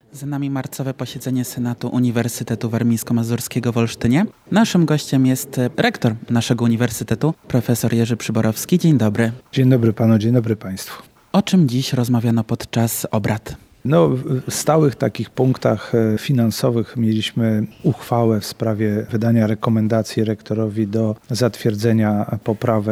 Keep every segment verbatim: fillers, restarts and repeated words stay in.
Za nami marcowe posiedzenie Senatu Uniwersytetu Warmińsko-Mazurskiego w Olsztynie. Naszym gościem jest rektor naszego uniwersytetu, profesor Jerzy Przyborowski. Dzień dobry. Dzień dobry panu, dzień dobry państwu. O czym dziś rozmawiano podczas obrad? No, w stałych takich punktach finansowych mieliśmy uchwałę w sprawie wydania rekomendacji rektorowi do zatwierdzenia poprawek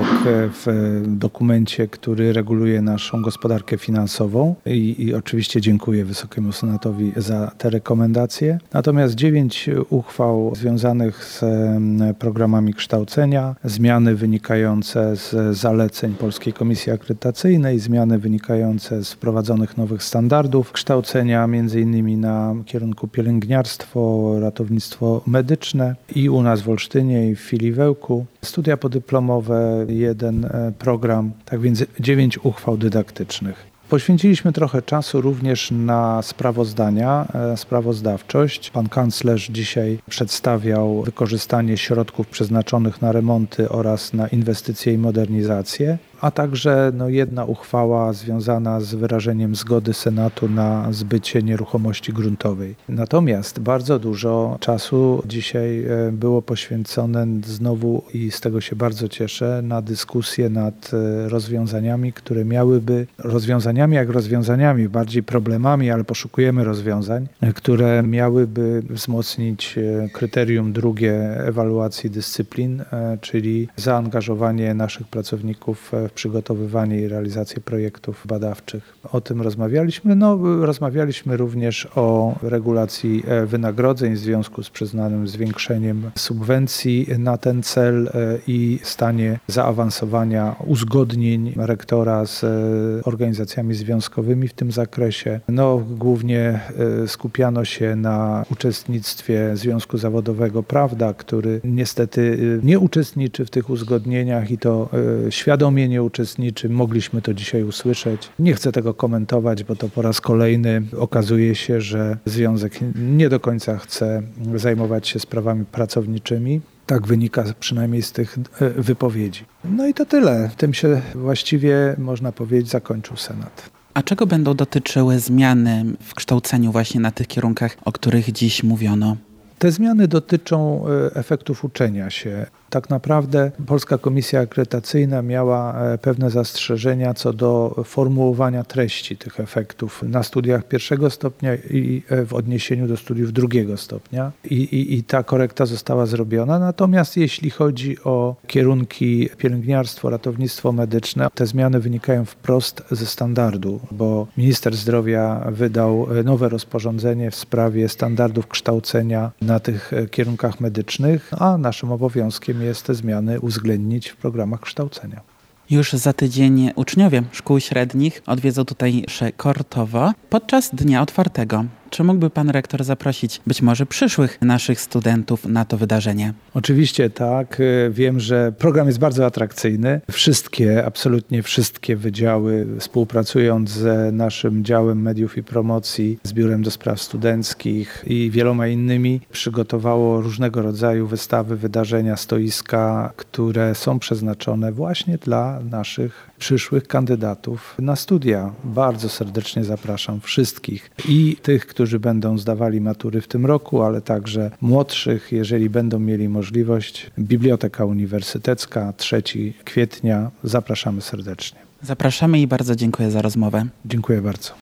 w dokumencie, który reguluje naszą gospodarkę finansową i, i oczywiście dziękuję Wysokiemu Senatowi za te rekomendacje. Natomiast dziewięć uchwał związanych z programami kształcenia, zmiany wynikające z zaleceń Polskiej Komisji Akredytacyjnej, zmiany wynikające z wprowadzonych nowych standardów kształcenia, między innymi na kierunku pielęgniarstwo, ratownictwo medyczne i u nas w Olsztynie i w filii Wełku. Studia podyplomowe, jeden program, tak więc dziewięć uchwał dydaktycznych. Poświęciliśmy trochę czasu również na sprawozdania, sprawozdawczość. Pan kanclerz dzisiaj przedstawiał wykorzystanie środków przeznaczonych na remonty oraz na inwestycje i modernizację, a także no, jedna uchwała związana z wyrażeniem zgody Senatu na zbycie nieruchomości gruntowej. Natomiast bardzo dużo czasu dzisiaj było poświęcone znowu, i z tego się bardzo cieszę, na dyskusję nad rozwiązaniami, które miałyby, rozwiązaniami jak rozwiązaniami, bardziej problemami, ale poszukujemy rozwiązań, które miałyby wzmocnić kryterium drugie ewaluacji dyscyplin, czyli zaangażowanie naszych pracowników w przygotowywanie i realizację projektów badawczych. O tym rozmawialiśmy. No, rozmawialiśmy również o regulacji wynagrodzeń w związku z przyznanym zwiększeniem subwencji na ten cel i stanie zaawansowania uzgodnień rektora z organizacjami związkowymi w tym zakresie. No, głównie skupiano się na uczestnictwie Związku Zawodowego Prawda, który niestety nie uczestniczy w tych uzgodnieniach i to świadomie nie uczestniczy. Mogliśmy to dzisiaj usłyszeć. Nie chcę tego komentować, bo to po raz kolejny okazuje się, że Związek nie do końca chce zajmować się sprawami pracowniczymi. Tak wynika przynajmniej z tych wypowiedzi. No i to tyle. Tym się właściwie, można powiedzieć, zakończył Senat. A czego będą dotyczyły zmiany w kształceniu właśnie na tych kierunkach, o których dziś mówiono? Te zmiany dotyczą efektów uczenia się. Tak naprawdę Polska Komisja Akredytacyjna miała pewne zastrzeżenia co do formułowania treści tych efektów na studiach pierwszego stopnia i w odniesieniu do studiów drugiego stopnia. I, i, i ta korekta została zrobiona. Natomiast jeśli chodzi o kierunki pielęgniarstwo, ratownictwo medyczne, te zmiany wynikają wprost ze standardu, bo minister zdrowia wydał nowe rozporządzenie w sprawie standardów kształcenia na tych kierunkach medycznych, a naszym obowiązkiem jest te zmiany uwzględnić w programach kształcenia. Już za tydzień uczniowie szkół średnich odwiedzą tutejsze Kortowo podczas dnia otwartego. Czy mógłby pan rektor zaprosić być może przyszłych naszych studentów na to wydarzenie? Oczywiście tak. Wiem, że program jest bardzo atrakcyjny. Wszystkie, absolutnie wszystkie wydziały, współpracując z naszym działem mediów i promocji, z Biurem do Spraw Studenckich i wieloma innymi, przygotowało różnego rodzaju wystawy, wydarzenia, stoiska, które są przeznaczone właśnie dla naszych przyszłych kandydatów na studia. Bardzo serdecznie zapraszam wszystkich i tych, którzy będą zdawali matury w tym roku, ale także młodszych, jeżeli będą mieli możliwość. Biblioteka Uniwersytecka, trzeciego kwietnia. Zapraszamy serdecznie. Zapraszamy i bardzo dziękuję za rozmowę. Dziękuję bardzo.